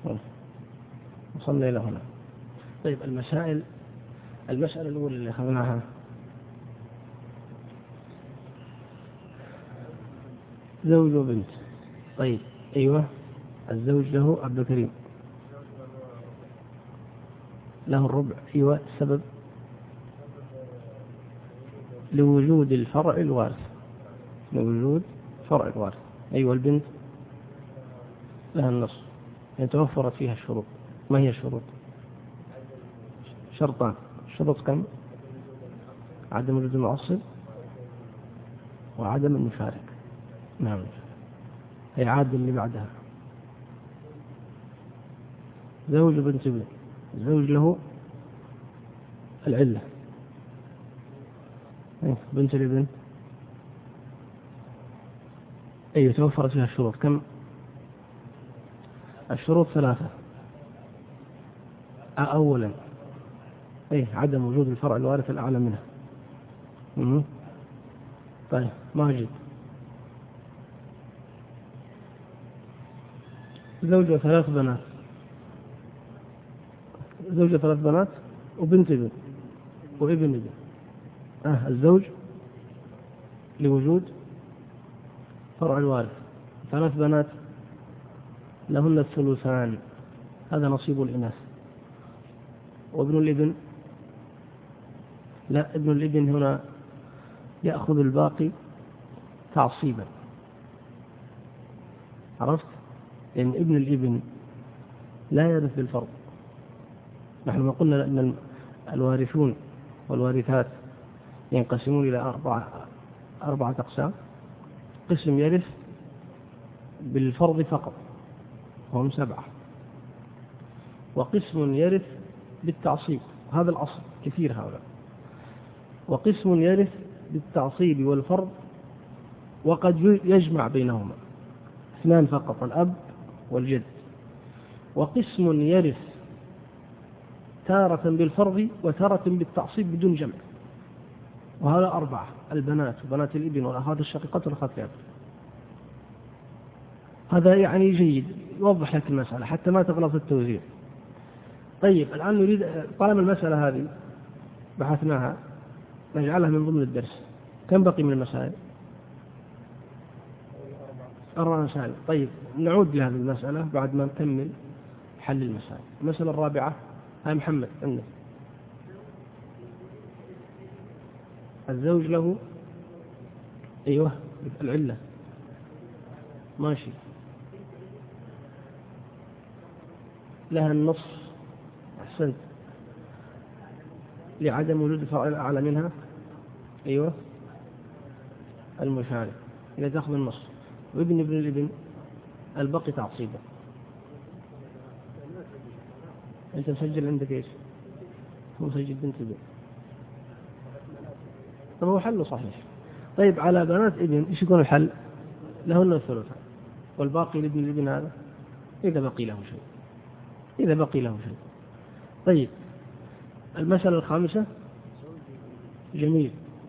وصلنا إلى هنا. طيب المسألة الأولى اللي أخذناها زوج وبنت. طيب أيوة، الزوج له عبد الكريم له الربع. أيوة، السبب لوجود الفرع الوارث. أيوة، البنت لها النصف، يعني توفرت فيها الشروط. ما هي الشروط؟ شرطان. الشروط كم؟ عدم وجود المعصب وعدم المشارك. نعم، هي عاد اللي بعدها. زوج بنت ابن، الزوج له العلة. بنت الابن أي توفرت فيها الشروط. كم؟ الشروط 3. أولا عدم وجود الفرع الوارث الأعلى منها. طيب ماجد، زوجة 3 بنات، وبنت ابن وابن ابن. الزوج لوجود فرع الوارث، 3 بنات لهن الثلثان، هذا نصيب الإناث. وابن الابن لا، ابن الابن هنا يأخذ الباقي تعصيبا. عرفت؟ لأن ابن الابن لا يرث بالفرض. نحن ما قلنا أن الوارثون والوارثات ينقسمون إلى 4 أقسام. قسم يرث بالفرض فقط وهم 7، وقسم يرث بالتعصيب، هذا الأصل كثير هؤلاء، وقسم يرث بالتعصيب والفرض وقد يجمع بينهما 2 فقط، الأب والجد. وقسم يرث تارة بالفرض وتارة بالتعصيب بدون جمع، وهذا 4: البنات وبنات الابن والأخوات الشقيقات والأخوات الأب. هذا يعني جيد، يوضح لك المسألة حتى ما تغلط التوزيع. طيب الآن نريد، طالما المسألة هذه بحثناها، نجعلها من ضمن الدرس. كم بقي من المسائل؟ 4 مسائل. طيب نعود لهذه المسألة بعد ما نكمل حل المسائل. المسألة الرابعة، هاي محمد عندك. الزوج له أيوة العلة، ماشي، لها النصف، أحسنت، لعدم وجود الفرع الأعلى منها. أيوة، المشارك، إذا تأخذ النصف. وابن الابن البقي تعصيبا. أنت مسجل عندك إيش؟ هو مسجل بنت ابن. طب هو حله صحيح. طيب على بنات ابن إيش يكون الحل؟ لهن الثلثان، والباقي لابن الابن هذا إذا بقي له شيء. طيب المسألة الخامسة، جميل،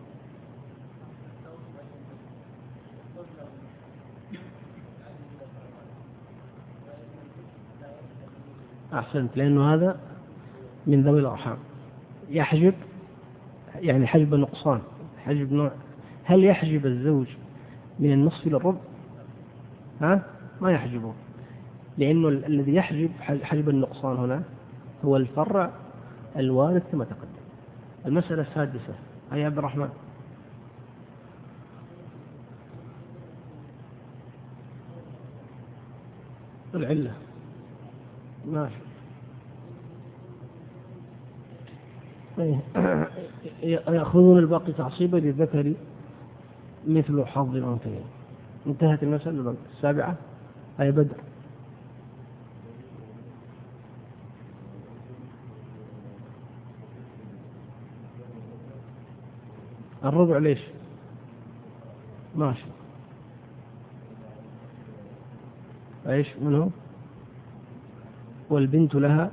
أحسنت، لأنه هذا من ذوي الأرحام يحجب، يعني حجب النقصان، حجب نوع. هل يحجب الزوج من النصف إلى الربع؟ ما يحجبه، لأنه الذي يحجب حجب النقصان هنا هو الفرع الوارث كما تقدم. المسألة السادسة، يا عبد الرحمن. العلة، ماشي. يأخذون الباقي تعصيبا للذكر مثل حظ الأنثيين. انتهت المسألة السابعة. هاي بدر. الربع ليش؟ ماشي. ايش منه؟ والبنت لها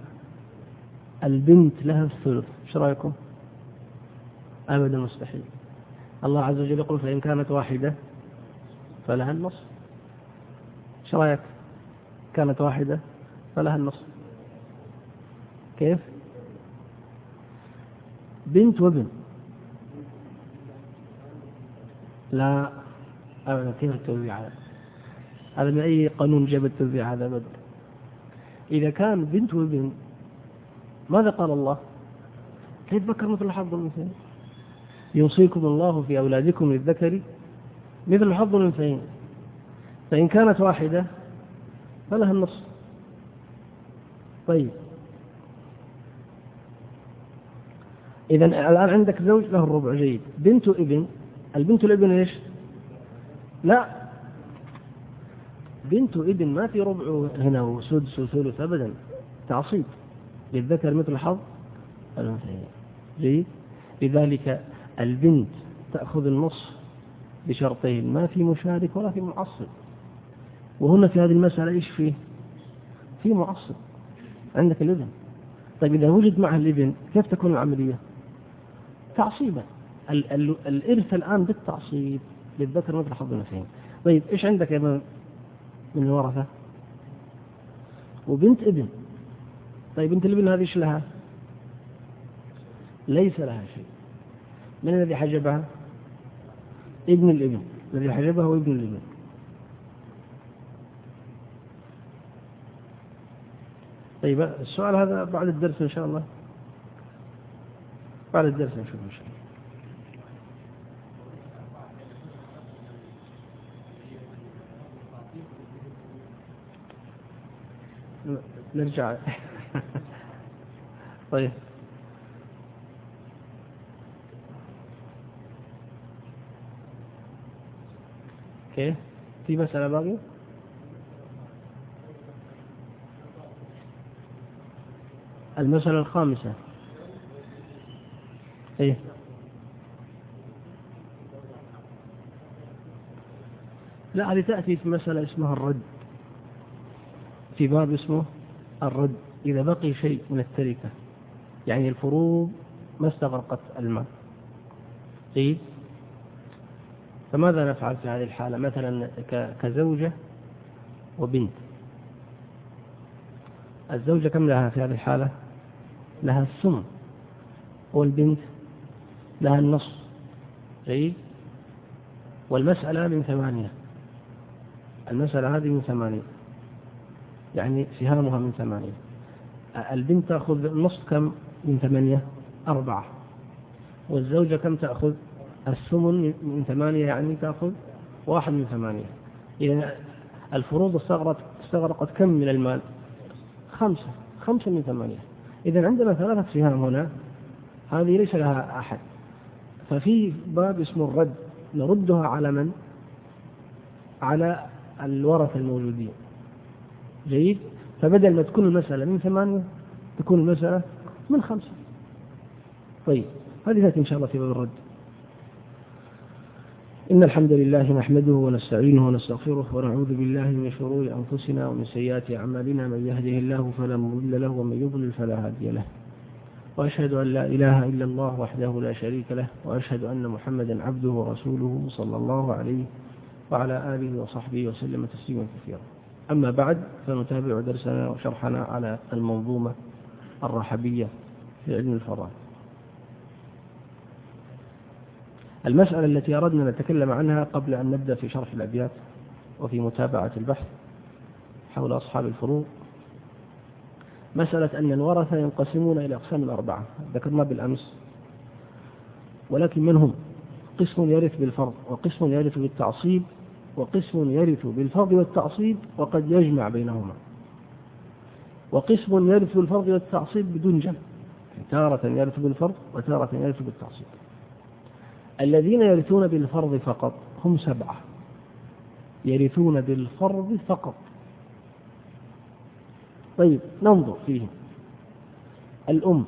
الثلث. ايش رايكم؟ ابدا مستحيل. الله عز وجل يقول فإن كانت واحدة فلها النصف. ايش رايك؟ كانت واحدة فلها النصف. كيف؟ بنت وابن. لا أبدا، كيف التوزيع هذا؟ هذا من أي قانون جاب التوزيع هذا أبدا؟ إذا كان بنت وابن ماذا قال الله؟ كيف ذكر مثل حظ الأنثيين؟ يوصيكم الله في أولادكم للذكر مثل حظ الأنثيين، فإن كانت واحدة فلها النصف. طيب إذن الآن عندك زوج له الربع، جيد. بنت ابن، البنت الابن إيش؟ لا، بنت ابن ما في ربع هنا وسدس وثلث أبدا، تعصيب، للذكر مثل حظ الأنثيين، جيد. لذلك البنت تأخذ النصف بشرطين، ما في مشارك ولا في معصب. وهنا في هذه المسألة إيش فيه؟ في معصب، عندك الابن. طيب إذا وجد معه الابن كيف تكون العملية؟ تعصيبا. الإرث الآن بالتعصيب للذكر مثل حظ الأنثيين. طيب إيش عندك يا من الورثة؟ وبنت ابن. طيب بنت الابن هذه إيش لها؟ ليس لها شيء. من الذي حجبها؟ ابن الابن، الذي حجبها هو ابن الابن. طيب السؤال هذا بعد الدرس إن شاء الله، بعد الدرس نشوف إن شاء الله. نرجع. طيب كيف؟ في مسألة باقية؟ المسألة الخامسة. إيه؟ لا، هذه تأتي في مسألة اسمها الرد، في باب اسمه الرد. إذا بقي شيء من التركة، يعني الفروض ما استغرقت المال، طيب، فماذا نفعل في هذه الحالة؟ مثلا كزوجة وبنت. الزوجة كم لها في هذه الحالة؟ لها الثمن، والبنت لها النصف، جيد. والمسألة من 8، المسألة هذه من 8، يعني سهامها من 8. البنت تأخذ النصف كم من 8؟ 4. والزوجة كم تأخذ؟ الثمن من 8، يعني تأخذ 1 من 8. إذا الفروض استغرقت كم من المال؟ 5 من 8. إذا عندنا 3 سهام هنا، هذه ليس لها أحد. ففي باب اسمه الرد، نردها على من؟ على الورثة الموجودين، جيد. فبدل ما تكون المسألة من 8 تكون المسألة من 5. طيب هذه تأتي إن شاء الله في باب الرد. إن الحمد لله نحمده ونستعينه ونستغفره ونعوذ بالله من شرور أنفسنا ومن سيئات أعمالنا، من يهده الله فلا مضل له ومن يضلل فلا هادي له. وأشهد أن لا إله إلا الله وحده لا شريك له، وأشهد أن محمدا عبده ورسوله صلى الله عليه وعلى آله وصحبه وسلم تسليما كثيرا. أما بعد، فنتابع درسنا وشرحنا على المنظومة الرحبية في علم الفرائض. المسألة التي أردنا نتكلم عنها قبل أن نبدأ في شرح الأبيات وفي متابعة البحث حول أصحاب الفروض، مسألة أن الورثة ينقسمون إلى أقسام 4 ذكرنا بالأمس، ولكن منهم قسم يرث بالفرض، وقسم يرث بالتعصيب، وقسم يرث بالفرض والتعصيب وقد يجمع بينهما، وقسم يرث بالفرض والتعصيب بدون جمع، تارة يرث بالفرض وتارة يرث بالتعصيب. الذين يرثون بالفرض فقط هم 7، يرثون بالفرض فقط. طيب ننظر فيهم. الأم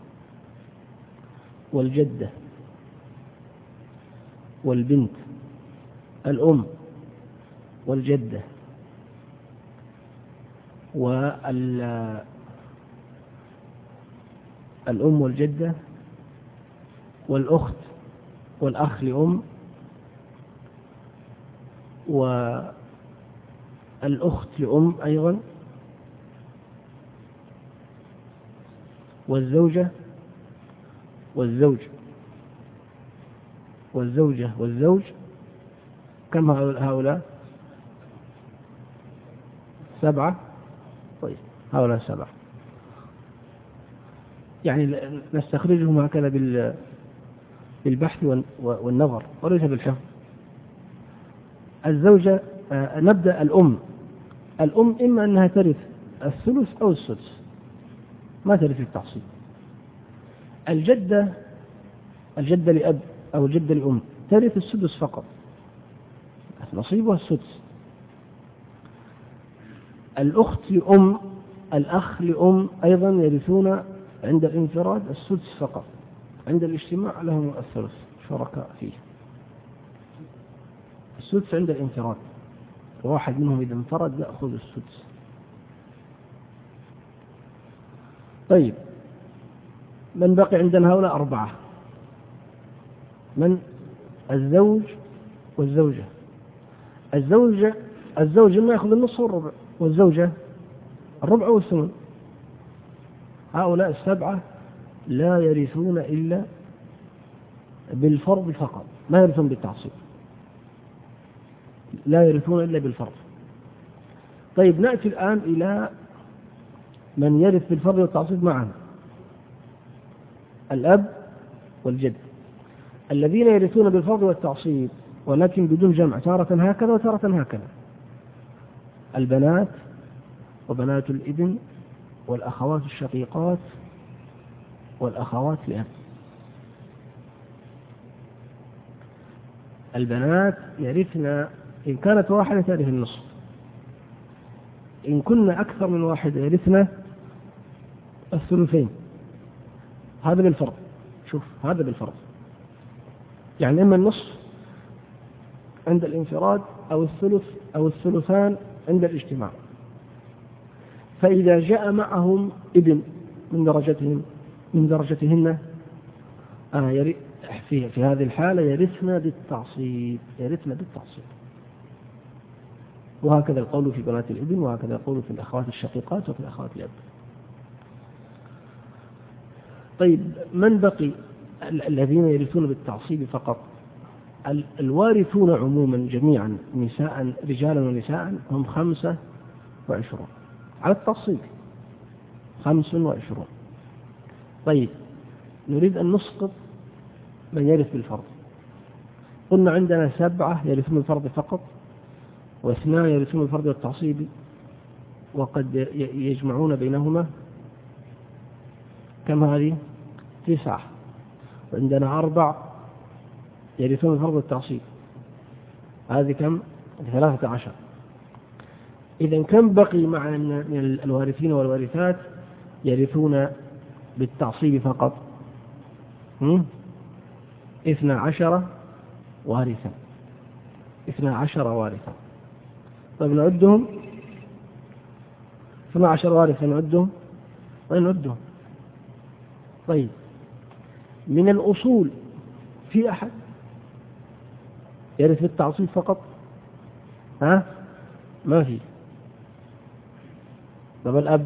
والجدة والبنت، الأم والجدة الأم والجدة والأخت والأخ لأم والأخت لأم أيضا والزوجة والزوج والزوجة والزوج، كم هؤلاء؟ 7. طيب هؤلاء 7، يعني نستخرجهم هكذا بالبحث والنظر وليس بالحفظ. الزوجة نبدأ الأم إما أنها ترث الثلث أو السدس، ما ترث التعصيب. الجدة لأب أو الجدة لأم ترث السدس فقط، نصيبها السدس. الأخت لأم، الأخ لأم أيضا يرثون عند الانفراد السدس فقط، عند الاجتماع لهم الثلث، شركاء فيه. السدس عند الانفراد، واحد منهم إذا انفرد يأخذ السدس. طيب من بقي عندنا؟ هؤلاء 4. من؟ الزوج والزوجة. الزوج ما يأخذ النصف والربع، والزوجة الربع والثمن. هؤلاء 7 لا يرثون إلا بالفرض فقط، ما يرثون بالتعصيب، لا يرثون إلا بالفرض. طيب نأتي الآن إلى من يرث بالفرض والتعصيب معا، الأب والجد، الذين يرثون بالفرض والتعصيب ولكن بدون جمع، تارة هكذا وتارة هكذا: البنات وبنات الابن والأخوات الشقيقات والأخوات لأب. البنات يرثن إن كانت واحدة ترث النصف، إن كنا أكثر من واحدة يرثن الثلثين. هذا بالفرض، شوف هذا بالفرض، يعني إما النصف عند الانفراد أو الثلث أو الثلثان عند الاجتماع. فإذا جاء معهم ابن من درجتهن في هذه الحالة يرثن بالتعصيب، وهكذا القول في بنات الابن، وهكذا القول في الأخوات الشقيقات وفي الأخوات الأب. طيب من بقي؟ الذين يرثون بالتعصيب فقط. الوارثون عموما جميعا نساء، رجالا ونساء، هم 25 على التعصيب، 25. طيب نريد أن نسقط من يرث بالفرض. قلنا عندنا 7 يرثون بالفرض فقط، و2 يرثون بالفرض والتعصيب، وقد يجمعون بينهما. كم هذه؟ 9. وعندنا 4 يرثون بالفرض والتعصيب، هذه كم؟ 13. إذا كم بقي مع من الوارثين والوارثات يرثون بالتعصيب فقط؟ 12 وارثا. 12 وارثا. طيب نعدهم، 12 وارثا نعدهم، وين نعدهم؟ طيب من الأصول في أحد يرث بالتعصيب فقط؟ ما في. طب الأب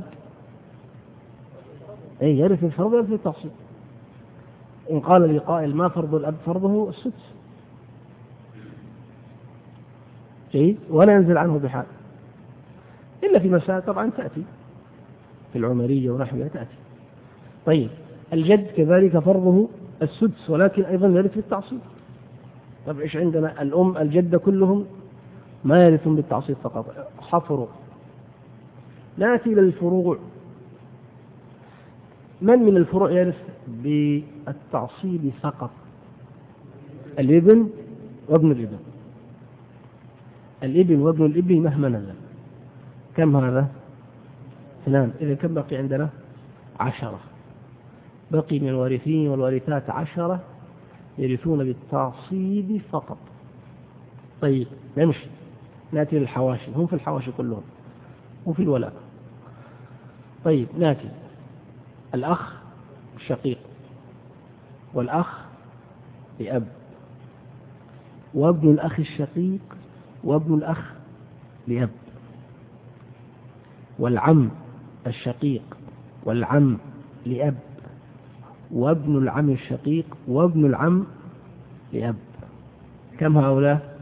يرث بالفرض ويرث بالتعصيب. إن قال لي قائل ما فرض الأب؟ فرضه السدس، جيد، ولا ينزل عنه بحال، إلا في مسائل طبعا تأتي في العمرية ونحوها تأتي. طيب الجد كذلك فرضه السدس، ولكن أيضا يرث بالتعصيب. طب إيش عندنا؟ الأم الجدة كلهم ما يرثون بالتعصيب فقط، حفروا. نأتي إلى الفروع. من الفروع يرث بالتعصيب فقط؟ الابن وابن الابن، الابن وابن الابن مهما نزل. كم هذا؟ 2. إذا كم بقي عندنا؟ 10. بقي من الوارثين والوارثات 10 يرثون بالتعصيب فقط. طيب نمشي، نأتي للحواشي، هم في الحواشي كلهم وفي الولاء. طيب نأتي الأخ الشقيق والأخ لأب، وابن الأخ الشقيق وابن الأخ لأب، والعم الشقيق والعم لأب، وابن العم الشقيق، وابن العم لأب. كم هؤلاء؟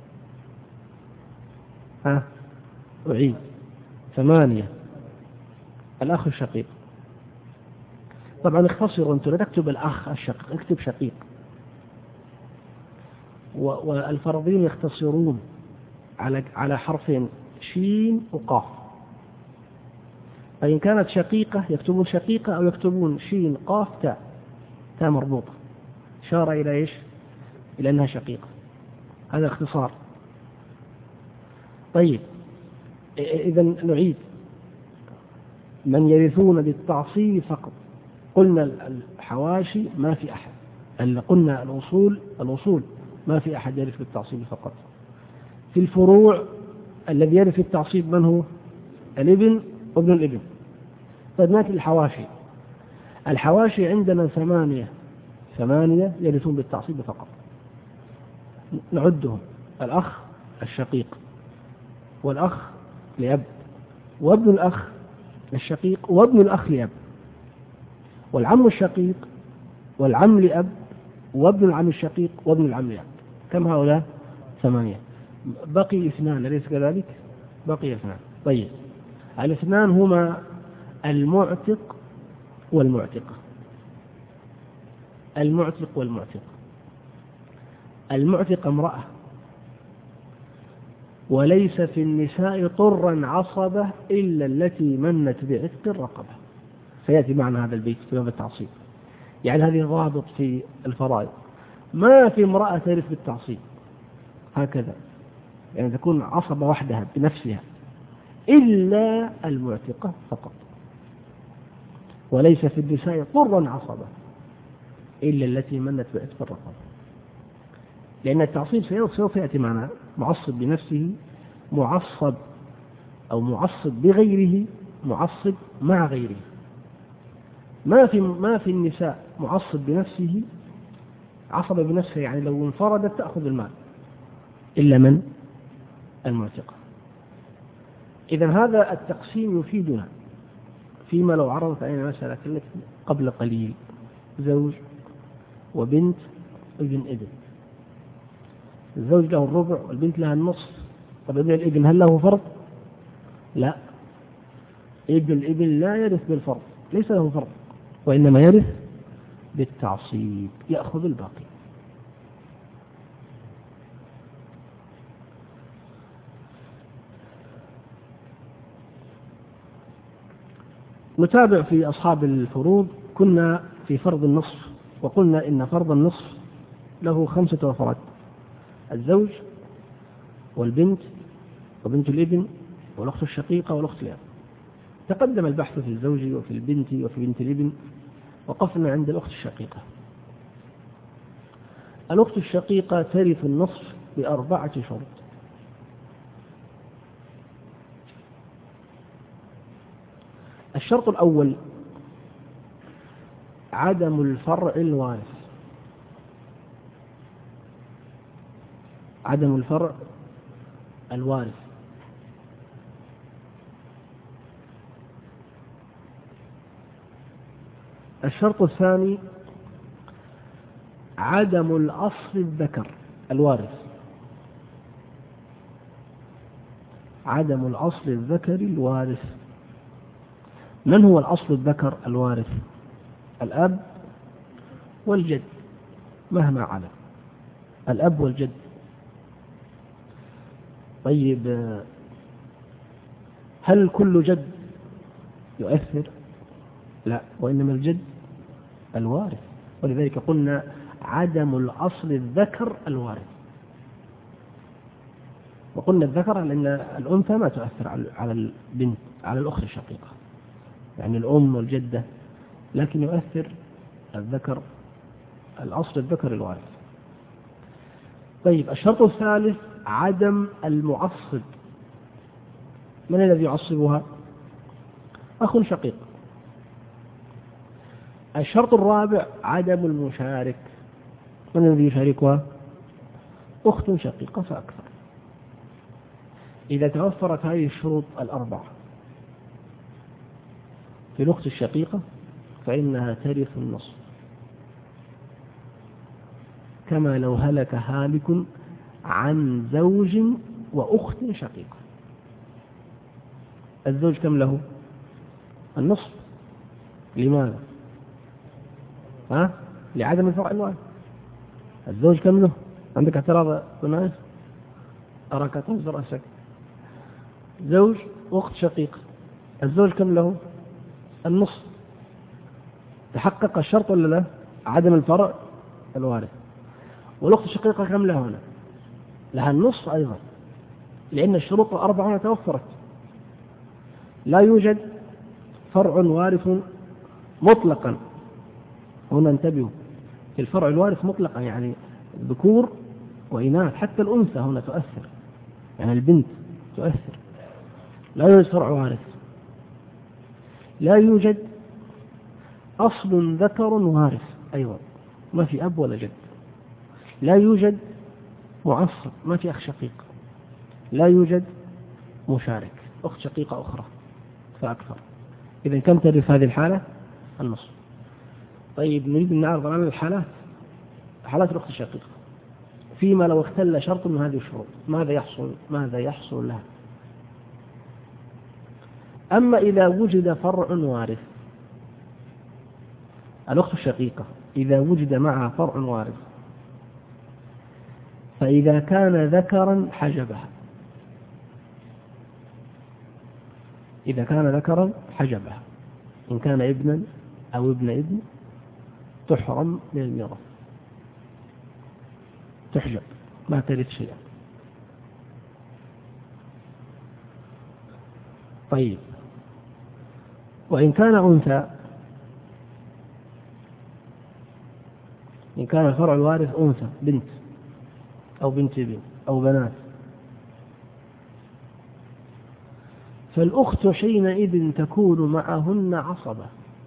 أعيد 8. الأخ الشقيق. طبعا اختصروا أنتم، لا تكتب الأخ الشقيق، اكتب شقيق. والفرضين يختصرون على حرفين شين وقاف. فإن كانت شقيقة يكتبون شقيقة، أو يكتبون شين قاف تاء، تاء مربوطة، إشارة إلى إيش؟ إلى أنها شقيقة. هذا اختصار. طيب، إذا نعيد. من يرثون بالتعصيب فقط. قلنا الحواشي ما في أحد، قلنا الأصول ما في أحد يرث بالتعصيب فقط. في الفروع الذي يرث بالتعصيب من هو؟ الابن وابن الابن. طيب نأتي الحواشي. الحواشي عندنا 8 يرثون بالتعصيب فقط. نعدهم: الأخ الشقيق، والأخ لأب، وابن الأخ الشقيق، وابن الأخ لأب، والعم الشقيق، والعم لأب، وابن العم الشقيق، وابن العم لأب. كم هؤلاء؟ 8. بقي 2، أليس كذلك؟ بقي 2. طيب، 2 هما المعتق والمعتقة. المعتق والمعتقة. المعتق امرأة، وليس في النساء طرا عصبة إلا التي منت بعتق الرقبة. سيأتي معنا هذا البيت في باب التعصيب. يعني هذه ضابط في الفرائض، ما في امرأة ترث بالتعصيب هكذا، يعني تكون عصبة وحدها بنفسها، إلا المعتقة فقط. وليس في النساء طرا عصبة إلا التي منت بعتق الرقبة. لأن التعصيب سوف يأتي معنا: معصب بنفسه، معصب أو معصب بغيره، معصب مع غيره. ما في النساء معصب بنفسه، عصب بنفسه يعني لو انفردت تأخذ المال، إلا من؟ المعتقة. إذن هذا التقسيم يفيدنا فيما لو عرضت علينا مسألة التي قبل قليل: زوج وبنت وابن ابن. الزوج له الربع والبنت لها النصف. طب ابن الابن هل له فرض؟ لا، ابن الابن لا يرث بالفرض، ليس له فرض، وإنما يرث بالتعصيب، يأخذ الباقي. نتابع في أصحاب الفروض. كنا في فرض النصف، وقلنا إن فرض النصف له 5 أفراد: الزوج والبنت وبنت الابن والأخت الشقيقة والأخت الأب. تقدم البحث في الزوج وفي البنت وفي بنت الابن، وقفنا عند الأخت الشقيقة. الأخت الشقيقة ترث النصف ب4 شروط. الشرط الأول: عدم الفرع الوارث. عدم الفرع الوارث. الشرط الثاني: عدم الأصل الذكر الوارث. عدم الأصل الذكر الوارث. من هو الأصل الذكر الوارث؟ الأب والجد مهما على، الأب والجد. طيب، هل كل جد يؤثر؟ لا، وإنما الجد الوارث. ولذلك قلنا عدم الأصل الذكر الوارث. وقلنا الذكر لأن الأنثى ما تؤثر على البنت، على الأخت الشقيقة، يعني الأم والجدة، لكن يؤثر الذكر، الأصل الذكر الوارث. طيب، الشرط الثالث: عدم المعصب. من الذي يعصبها؟ أخ شقيق. الشرط الرابع: عدم المشارك. من الذي يشاركها؟ أخت شقيقة فأكثر. إذا توفرت هذه الشروط 4 في الأخت الشقيقة فإنها ترث النصف، كما لو هلك هالك عن زوج وأخت شقيقة. الزوج كم له؟ النصف. لماذا؟ لعدم الفرع الوارث. الزوج كم له؟ عندك اعتراض بنايف؟ أراك تنزل رأسك. زوج وأخت شقيقة، الزوج كم له؟ النصف. تحقق الشرط ولا لا؟ عدم الفرع الوارث. والأخت الشقيقة كم لها هنا؟ لها النصف أيضا، لأن الشروط الأربعة هنا توفرت. لا يوجد فرع وارث مطلقا. هنا انتبهوا، في الفرع الوارث مطلقا يعني ذكور وإناث، حتى الأنثى هنا تؤثر، يعني البنت تؤثر. لا يوجد فرع وارث. لا يوجد أصل ذكر وارث أيضا، ما في أب ولا جد. لا يوجد معصب، ما في أخ شقيق. لا يوجد مشارك، أخت شقيقة أخرى فأكثر. إذن كم ترث هذه الحالة؟ النصف. طيب نريد أن نعرض على حالات الأخت الشقيقة فيما لو اختل شرط من هذه الشروط ماذا يحصل لها. أما إذا وجد فرع وارث، الأخت الشقيقة إذا وجد معها فرع وارث، فإذا كان ذكرا حجبها. إذا كان ذكرا حجبها، إن كان ابنا أو ابن تحرم من الميراث، تحجب، ما ترث شيئا. طيب، وإن كان أنثى، إن كان الفرع الوارث أنثى بنت أو بنت ابن أو بنات، فالأخت حينئذ تكون معهن عصبة.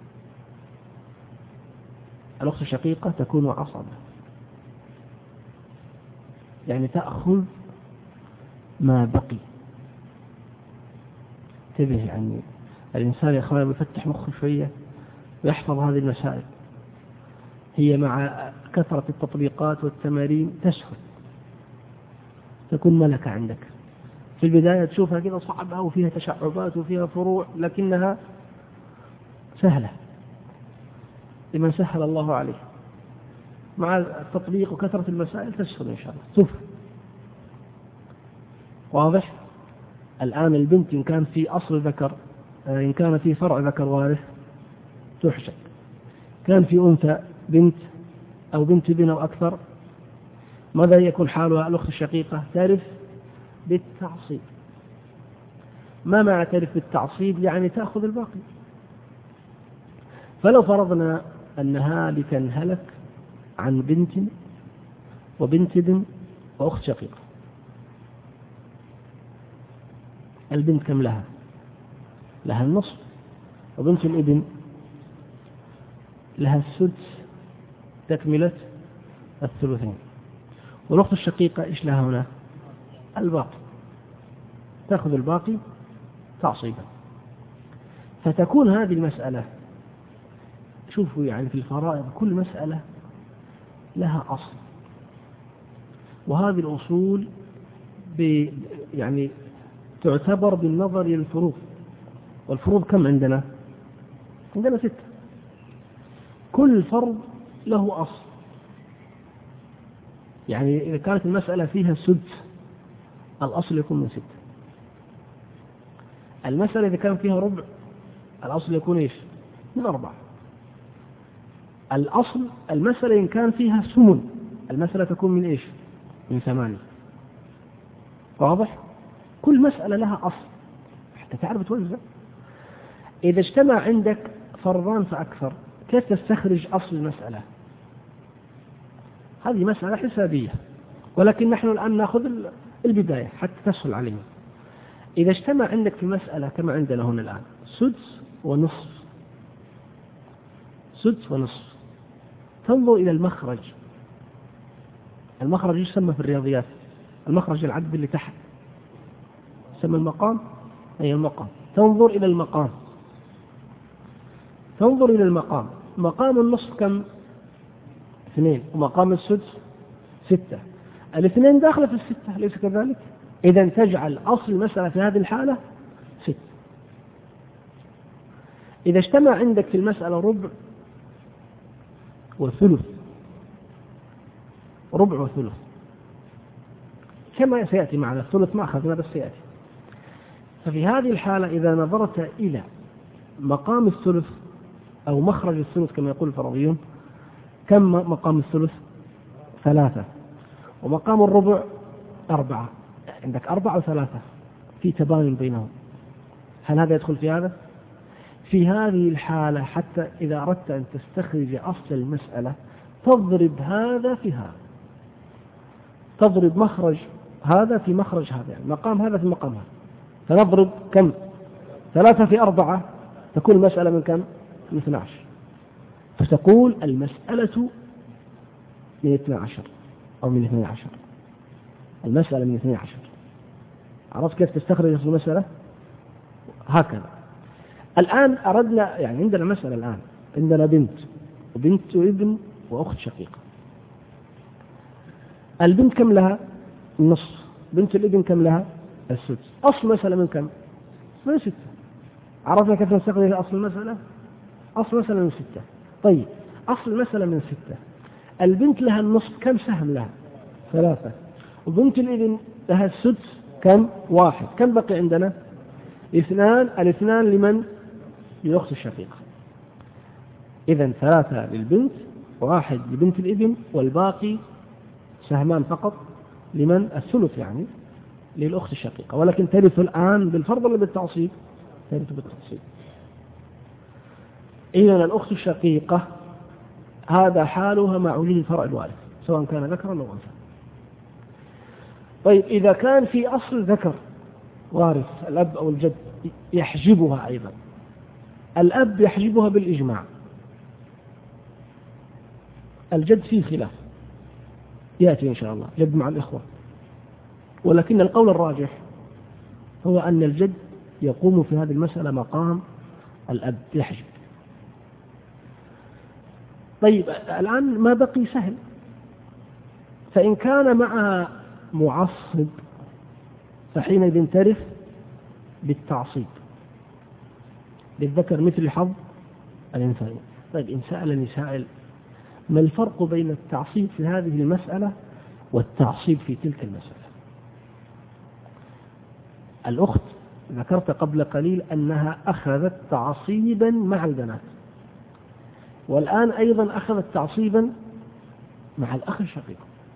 الأخت الشقيقة تكون عصبة، يعني تأخذ ما بقي. انتبه، يعني الإنسان يا أخوان يفتح مخه شوية ويحفظ هذه المسائل. هي مع كثرة التطبيقات والتمارين تسهل، تكون ملكة عندك. في البداية تشوفها كذا صعبة وفيها تشعبات وفيها فروع، لكنها سهلة لمن سهل الله عليه. مع التطبيق وكثرة المسائل تسهل إن شاء الله، سهل. واضح؟ الآن البنت إن كان في أصل ذكر، إن كان في فرع ذكر وارث تحجب. كان في أنثى بنت أو بنت ابن أو أكثر، ماذا يكون حالها؟ الأخت الشقيقة ترث بالتعصيب. ما معنى ترث بالتعصيب؟ يعني تأخذ الباقي. فلو فرضنا أن هالكا هلك عن بنت وبنت ابن وأخت شقيقة، البنت كم لها؟ لها النصف، وبنت الابن لها السدس تكملة الثلثين، والأخت الشقيقة إيش لها هنا؟ الباقي، تأخذ الباقي تعصيبا. فتكون هذه المسألة، شوفوا يعني في الفرائض كل مسألة لها أصل، وهذه الأصول يعني تعتبر بالنظر للفروض. والفروض كم عندنا؟ عندنا 6. كل فرض له أصل. يعني إذا كانت المسألة فيها سدس، الأصل يكون من 6. المسألة إذا كان فيها ربع، الأصل يكون إيش؟ من 4. الأصل المسألة إن كان فيها ثمن، المسألة تكون من إيش؟ من 8. واضح؟ كل مسألة لها أصل حتى تعرف توزع. إذا اجتمع عندك فرضان فأكثر، كيف تستخرج أصل المسألة؟ هذه مسألة حسابية، ولكن نحن الآن نأخذ البداية حتى تسهل علينا. إذا اجتمع عندك في مسألة كما عندنا هنا الآن سدس ونصف، سدس ونصف، تنظر إلى المخرج. المخرج يسمى في الرياضيات المخرج العدد اللي تحت، يسمى المقام. أي المقام، تنظر إلى المقام تنظر إلى المقام. مقام النصف كم؟ 2، ومقام السدس 6. الاثنين داخل في 6، أليس كذلك؟ إذا تجعل أصل المسألة في هذه الحالة 6. إذا اجتمع عندك في المسألة ربع وثلث، ربع وثلث كما سيأتي معنا، الثلث ما أخذنا بس سيأتي. ففي هذه الحالة إذا نظرت إلى مقام الثلث أو مخرج الثلث كما يقول الفرضيون، كم مقام الثلث؟ 3، ومقام الربع 4. عندك 4 و3 في تباين بينهم. هل هذا يدخل في هذا؟ في هذه الحالة حتى إذا أردت أن تستخرج أصل المسألة تضرب هذا في هذا، تضرب مخرج هذا في مخرج هذا، يعني مقام هذا في مقام هذا، فنضرب كم؟ 3 في 4 تكون المسألة من كم؟ من 12. فتقول المسألة من 12 أو من 12. المسألة من 12. عرفت كيف تستخرج أصل المسألة؟ هكذا. الآن أردنا، يعني عندنا مسألة الآن، عندنا بنت وبنت ابن وأخت شقيقة. البنت كم لها؟ النصف. بنت الابن كم لها؟ السدس. أصل مسألة من كم؟ من 6. عرفنا كيف نستخرج أصل المسألة؟ أصل مسألة من 6. طيب أصل المسألة من 6. البنت لها النصف، كم سهم لها؟ 3. وبنت الابن لها السدس كم؟ 1. كم بقي عندنا؟ 2. الاثنان لمن؟ للأخت الشقيقة. إذن 3 للبنت، 1 لبنت الابن، والباقي سهمان فقط لمن؟ الثلث يعني للأخت الشقيقة. ولكن ترث الآن بالفرض ولا بالتعصيب؟ ترث بالتعصيب. إذن الأخت الشقيقة هذا حالها مع ولي الفرع الوارث سواء كان ذكرا أو أنثى. طيب إذا كان في أصل ذكر وارث الأب أو الجد يحجبها أيضا، الأب يحجبها بالإجماع، الجد فيه خلاف يأتي إن شاء الله جد مع الإخوة، ولكن القول الراجح هو أن الجد يقوم في هذه المسألة مقام الأب يحجب. طيب الآن ما بقي سهل، فإن كان معها معصب فحينئذ ترث بالتعصيب، للذكر مثل حظ الأنثيين. طيب إن سألني سائل ما الفرق بين التعصيب في هذه المسألة والتعصيب في تلك المسألة؟ الأخت ذكرت قبل قليل أنها أخذت تعصيبا مع البنات، والآن أيضا أخذت تعصيبا مع الأخ الشقيق.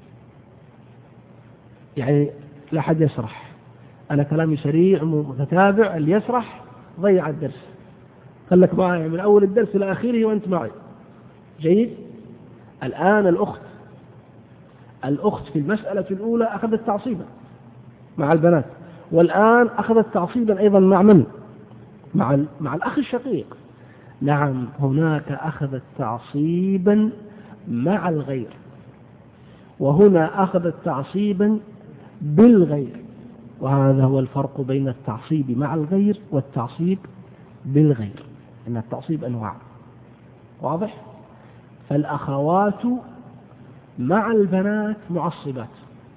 يعني لا أحد يسرح، أنا كلامي سريع متتابع، اللي يسرح ضيع الدرس، خلك معي من أول الدرس إلى آخره وأنت معي. جيد. الآن الأخت في المسألة الأولى أخذت تعصيبا مع البنات، والآن أخذت تعصيبا أيضا مع من؟ مع الأخ الشقيق. نعم، هناك أخذت تعصيبا مع الغير، وهنا أخذت تعصيبا بالغير، وهذا هو الفرق بين التعصيب مع الغير والتعصيب بالغير، أن التعصيب أنواع. واضح؟ فالأخوات مع البنات معصبات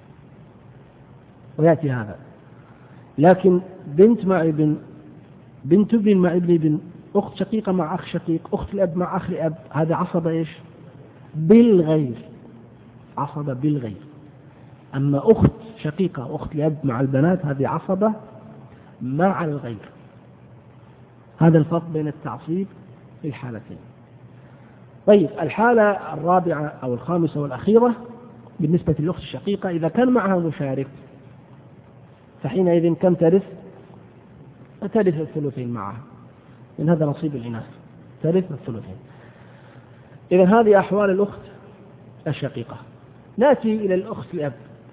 ويأتي هذا، لكن بنت مع ابن، بنت ابن مع ابن ابن، أخت شقيقة مع أخ شقيق، أخت الأب مع أخ الأب، هذا عصب إيش؟ بالغير، عصبة بالغير. أما أخت شقيقة أخت الأب مع البنات هذه عصبة مع الغير. هذا الفرق بين التعصيب في الحالتين. طيب الحالة الرابعة أو الخامسة والأخيرة بالنسبة للأخت الشقيقة، إذا كان معها مشارك فحينئذ كم ترث؟ ترث الثلثين معها، من هذا نصيب الإناث، ترث الثلثين. إذا هذه أحوال الأخت الشقيقة. نأتي إلى الأخت الأب.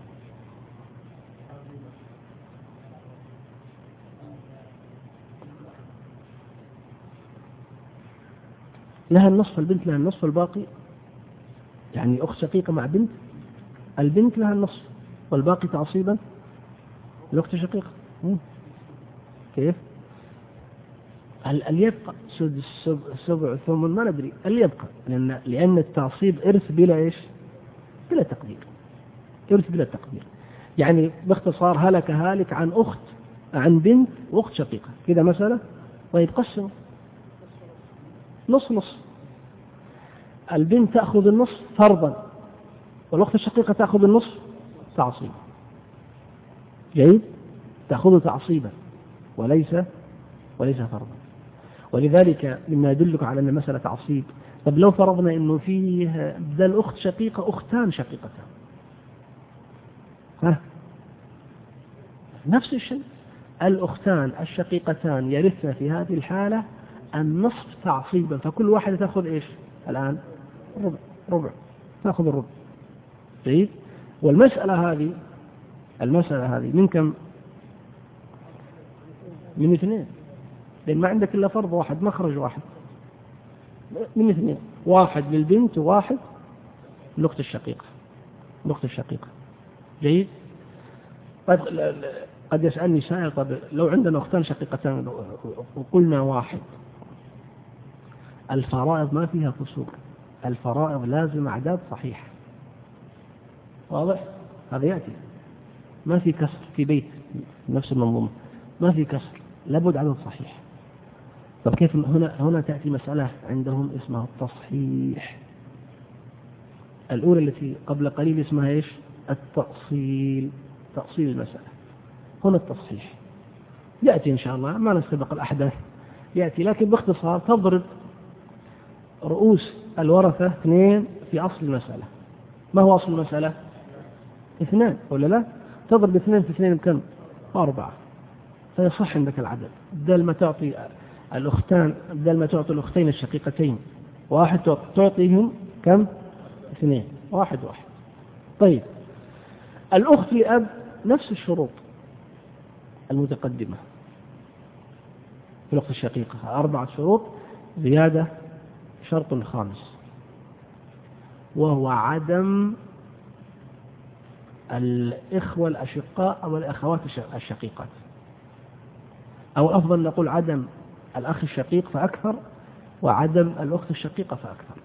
لها النصف، البنت لها النصف، الباقي يعني أخت شقيقة مع بنت، البنت لها النصف والباقي تعصيبا الأخت الشقيقة. كيف؟ اللي يبقى سدس سبع ثمن ما ندري اللي يبقى، لأن التعصيب إرث بلا إيش؟ بلا تقدير، إرث بلا تقدير. يعني باختصار هلك هالك عن أخت، عن بنت وأخت شقيقة كذا مسألة، ويتقسم نص نص. البنت تأخذ النص فرضا، والأخت الشقيقة تأخذ النص تعصيبا. جيد، تأخذ تعصيبا وليس فرضا. ولذلك مما يدلك على أن مسألة تعصيب، طب لو فرضنا أنه فيه بدل أخت شقيقة أختان شقيقتان، نفس الشيء، الأختان الشقيقتان يرثن في هذه الحالة النصف تعصيبا، فكل واحدة تأخذ إيش الآن؟ ربع، تأخذ الربع. جيد. والمسألة هذه من كم؟ من اثنين، لأن ما عندك إلا فرض واحد، مخرج واحد، من اثنين، واحد للبنت وواحد للأخت الشقيقة. جيد. قد يسألني سائل، طب لو عندنا أختان شقيقتان وقلنا واحد، الفرائض ما فيها كسور، الفرائض لازم أعداد صحيح، واضح؟ هذا يأتي ما في كسر في بيت نفس المنظومة، ما في كسر، لابد عدد صحيح. طب كيف هنا تأتي مسألة عندهم اسمها التصحيح. الأولى التي قبل قليل اسمها إيش؟ التأصيل، تأصيل المسألة. هنا التصحيح يأتي إن شاء الله، ما نستبق الأحداث، يأتي، لكن باختصار تضرب رؤوس الورثة 2 في أصل المسألة. ما هو أصل المسألة؟ 2 ولا لا؟ تضرب 2 في 2 بكم؟ 4. فيصح عندك العدد. بدل ما تعطي الأختان، بدل ما تعطي الأختين الشقيقتين واحد، تعطيهم كم؟ 2، 1. طيب الأخت لأب نفس الشروط المتقدمة في الأخت الشقيقة، 4 شروط زيادة شرط خامس، وهو عدم الإخوة الأشقاء أو الأخوات الشقيقات، أو أفضل نقول عدم الأخ الشقيق فأكثر، وعدم الأخت الشقيقة فأكثر.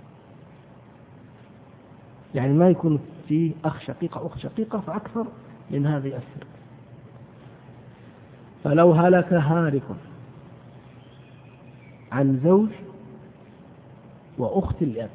يعني ما يكون فيه أخ شقيقة أخت شقيقة فأكثر، لأن هذا يأثر. فلو هلك هالك عن زوج وأخت الأب،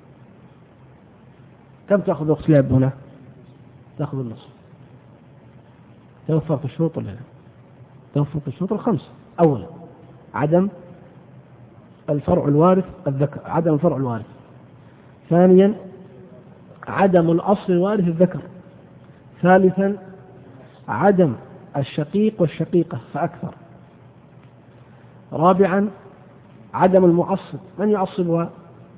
كم تأخذ أخت الأب هنا؟ تأخذ النصف. توفرت الشروط ولا لا؟ توفرت الشروط الخمسة. أولا عدم الفرع الوارث الذكر، عدم الفرع الوارث. ثانيا عدم الأصل الوارث الذكر. ثالثا عدم الشقيق والشقيقة فأكثر. رابعا عدم المعصب، من يعصبها؟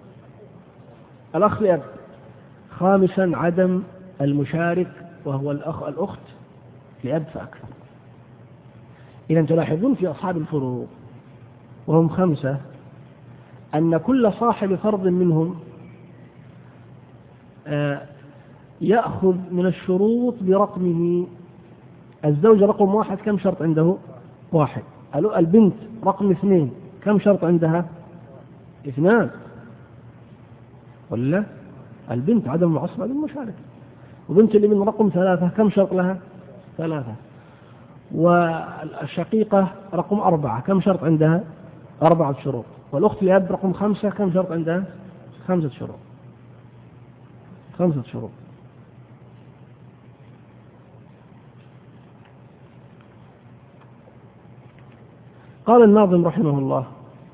الأخ لأب. خامسا عدم المشارك وهو الأخت لأب فأكثر. إذا تلاحظون في أصحاب الفروض وهم 5 أن كل صاحب فرض منهم يأخذ من الشروط برقمه. الزوج رقم 1 كم شرط عنده؟ 1. البنت رقم 2 كم شرط عندها؟ 2 ولا؟ البنت عدم العصبة عدم المشاركة. وبنت الابن رقم 3 كم شرط لها؟ 3. والشقيقة رقم 4 كم شرط عندها؟ 4 شروط. والأخت لأب رقم 5 كم شرط عندها؟ 5 شروط. 5 شروط. قال الناظم رحمه الله: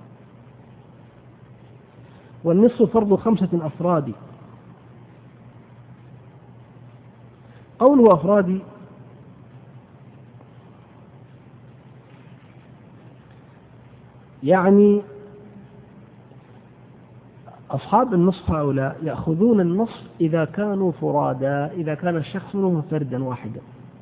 والنصف فرض 5 أفراد. قوله أفراد يعني أصحاب النصف هؤلاء يأخذون النصف إذا كانوا فرادا، إذا كان الشخص منهم فردا واحدا،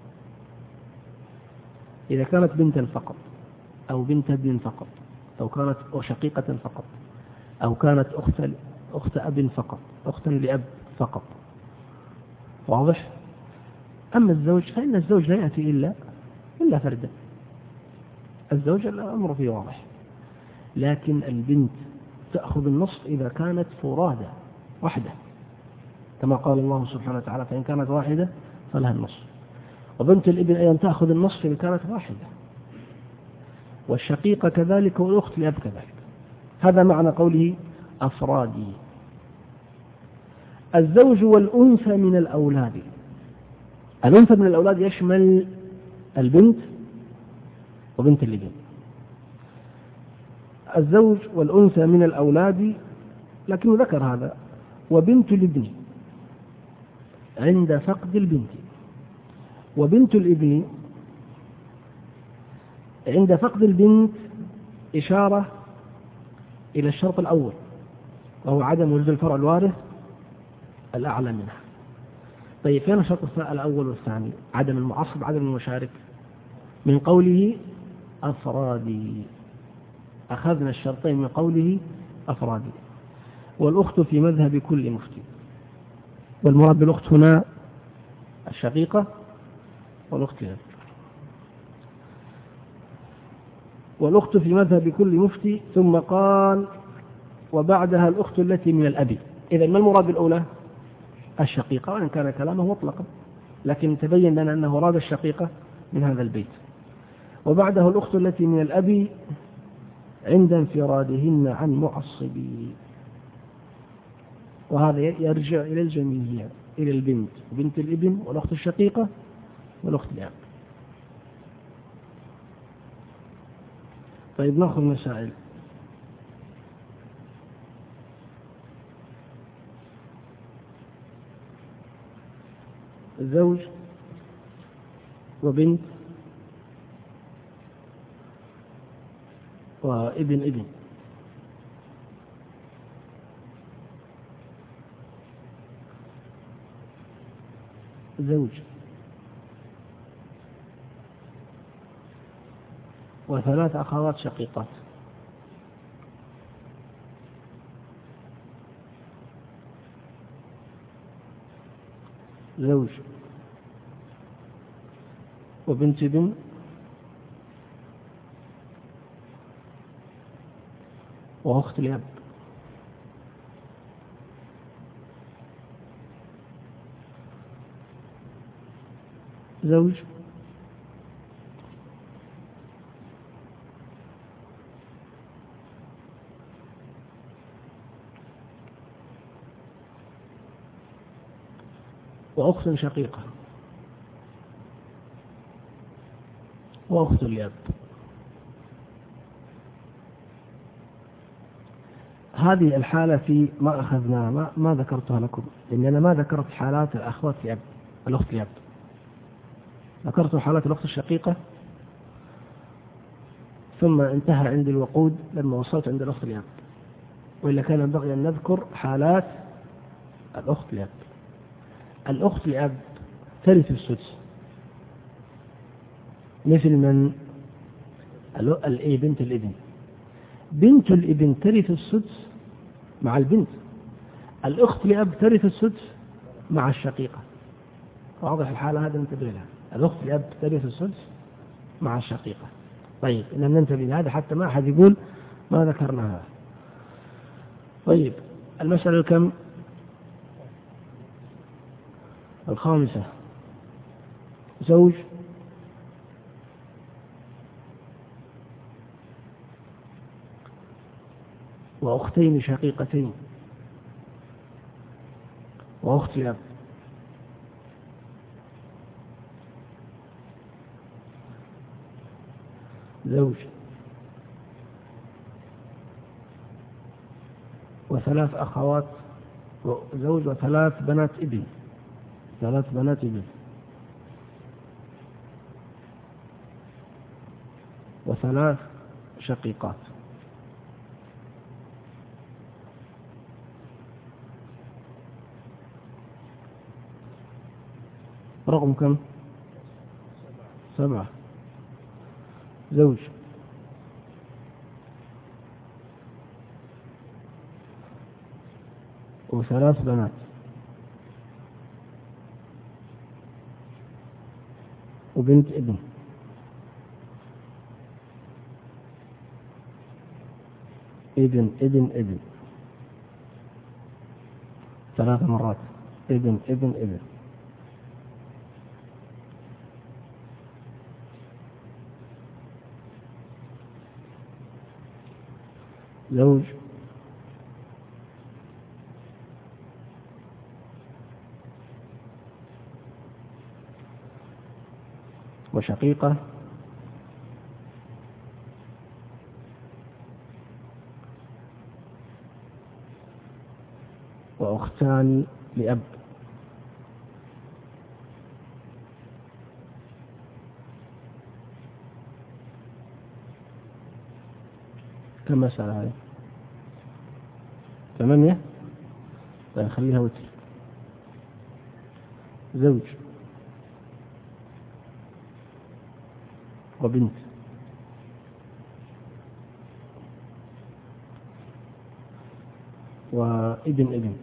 إذا كانت بنتا فقط أو بنت ابن فقط، أو كانت شقيقة فقط، أو كانت أخت أب فقط، أختا لأب فقط. واضح؟ أما الزوج فإن الزوج لا يأتي إلا فردا. الزوج الأمر فيه واضح. لكن البنت تأخذ النصف إذا كانت فرادى وحدة، كما قال الله سبحانه وتعالى فإن كانت واحدة فلها النصف. وبنت الابن أيضا تأخذ النصف إذا كانت واحدة، والشقيقة كذلك، والأخت لأب كذلك. هذا معنى قوله أفرادي. الزوج والأنثى من الأولاد. الأنثى من الأولاد يشمل البنت وبنت الابن. الزوج والأنثى من الأولاد، لكنه ذكر هذا وبنت الابن عند فقد البنت. وبنت الابن عند فقد البنت إشارة إلى الشرط الأول، وهو عدم وجود الفرع الوارث الأعلى منها. طيب فين الشرط الأول والثاني؟ عدم المعصب، عدم المشارك. من قوله أفرادي، أخذنا الشرطين من قوله أفرادي. والأخت في مذهب كل مفتي، والمراد بالأخت هنا الشقيقة والأخت لأب. والأخت في مذهب كل مفتي. ثم قال وبعدها الأخت التي من الأب. إذا ما المراد بالأولى؟ الشقيقة، وإن كان كلامه مطلقا، لكن تبين لنا أنه أراد الشقيقة من هذا البيت. وبعده الأخت التي من الأب عند انفرادهن عن معصبي. وهذا يرجع إلى الجميع، إلى البنت وبنت الابن والأخت الشقيقة والأخت الأب. طيب نأخذ مسائل. زوج وبنت وابن ابن. زوج وثلاث أخوات شقيقات. زوج وبنت ابن وأخت الأب. زوج وأخت شقيقة وأخت الأب. هذه الحالة في ما أخذنا ما ذكرتها لكم، لأن أنا ما ذكرت حالات الأخوات الأب، الأخت الأب. ذكرت حالات الأخت الشقيقة ثم انتهى عند الوقود لما وصلت عند الأخت الأب، وإلا كان ينبغي أن نذكر حالات الأخت الأب. الأخت الأب ترث السدس مثل من بنت الابن. بنت الابن ترث السدس مع البنت. الأخت لأب ترث السدس مع الشقيقة. واضح الحالة هذا ننتبه لها. الأخت لأب ترث السدس مع الشقيقة. طيب إن ننتبه لهذا حتى ما أحد يقول ما ذكرنا هذا. طيب المسألة الكم؟ الخامسة. زوج وأختين شقيقتين وأخت لأب. زوج وثلاث أخوات، زوج وثلاث بنات ابن، ثلاث بنات ابن، وثلاث شقيقات. رقم كم؟ 7. زوج وثلاث بنات وبنت ابن. ابن 3 مرات. ابن. زوج، وشقيقة، وأختان لأب. كم مسألة هذه؟ 8. طيب خليها وتر. زوج وبنت وابن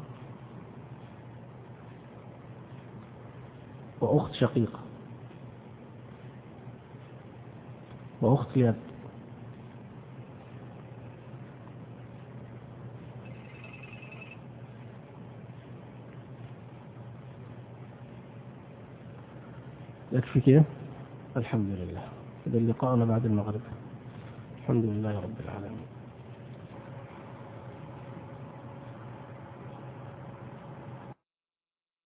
وأخت شقيقة وأخت لأب. يكفي كده. الحمد لله. إذا لقاءنا بعد المغرب. الحمد لله رب العالمين.